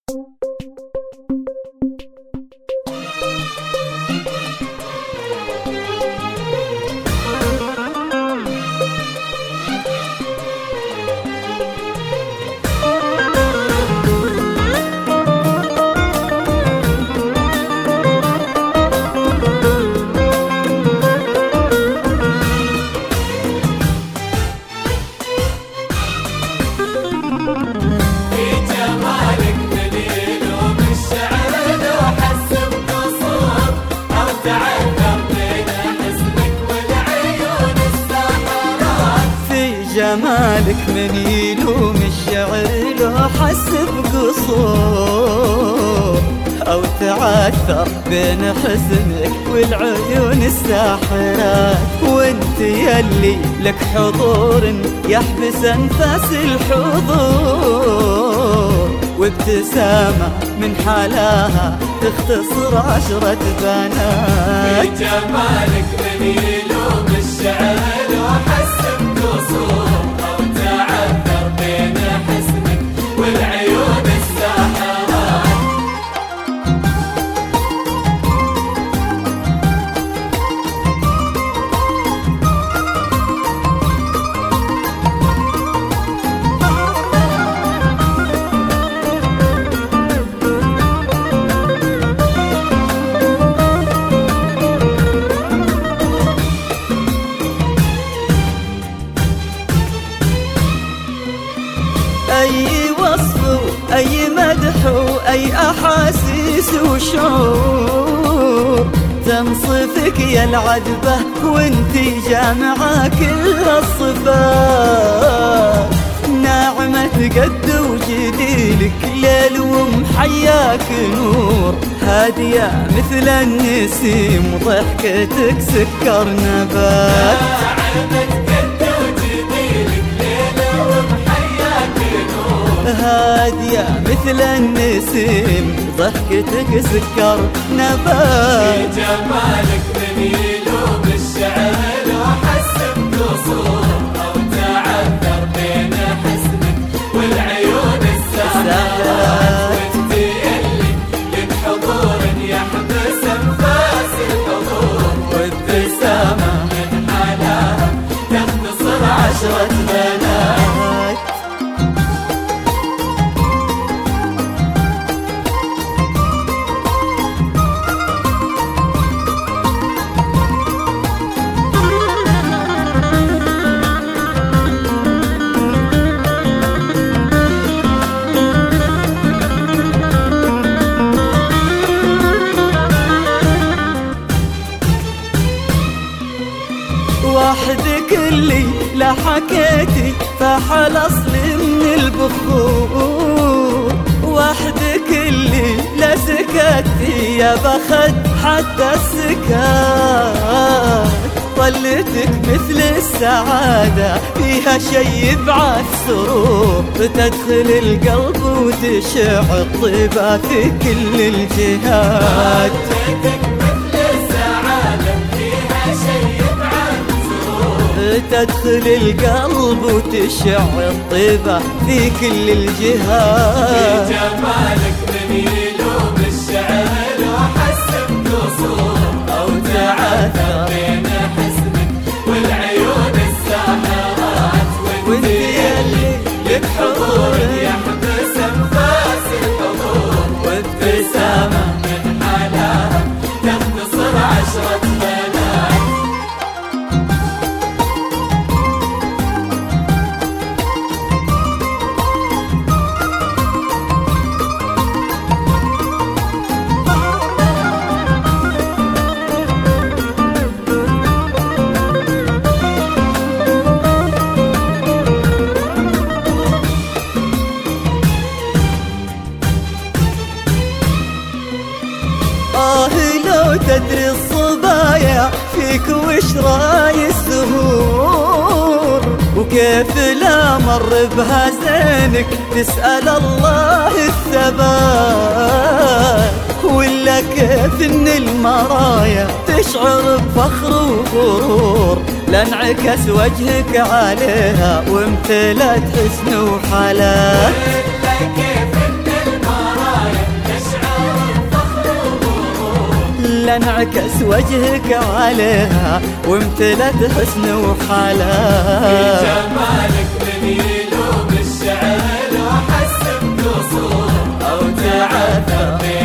جمالك من يلوم الشعر لو حس بقصور أو تعثر بين حزنك والعيون الساحرات. وانت يلي لك حضور يحبس أنفاس الحضور، وابتسامة من حلاها تختصر 10 بنات. في جمالك من يلوم الشعر لو حس بقصور أو تعثر بين حزنك والعيون الساحرات. أي وصف أي مدح أي أحاسيس وشعور تنصفك يا العذبة وانتي جامعة كل الصفات. ناعمة قد وجديلك ليل ومحياك نور، هادية مثل النسيم ضحكتك سكر نبات. هادية مثل النسيم ضحكتك سكر نبات. في جمالك من يلوم الشعر لو حس بقصور أو تعثر بين حزنك والعيون الساحرات. وانت يلي لك حضور يحبس أنفاس الحضور، وابتسامة من حلاها تختصر 10 بنات. وحدك اللي لا حكيتي فحل أصلي من البخور، وحدك اللي لا سكتي يا بخت حتى السكات. طلتك مثل السعادة فيها شي يبعث سرور، تدخل القلب وتشع الطيبة في كل الجهات. تدخل القلب وتشع الطيبة في كل الجهات. في جمالك من يلوم الشعر لو حس بقصور أو تعثر بين حزنك والعيون الساحرات. وانت يلي لك حضور يحبس أنفاس الحضور، وابتسامة من حلاها تختصر 10 بنات. لو تدري الصبايا فيك وش راي الزهور، وكيف لا مر بها زينك تسأل الله الثبات. ولا كيف ان المرايا تشعر بفخر وغرور، لانعكس وجهك عليها وامتلت حسن وحالات. ولا كيف ان المرايا لانعكس وجهك عليها وامتلت حسن وحلاوة. في جمالك من يلوم الشعر وحس بقصور أو تعثر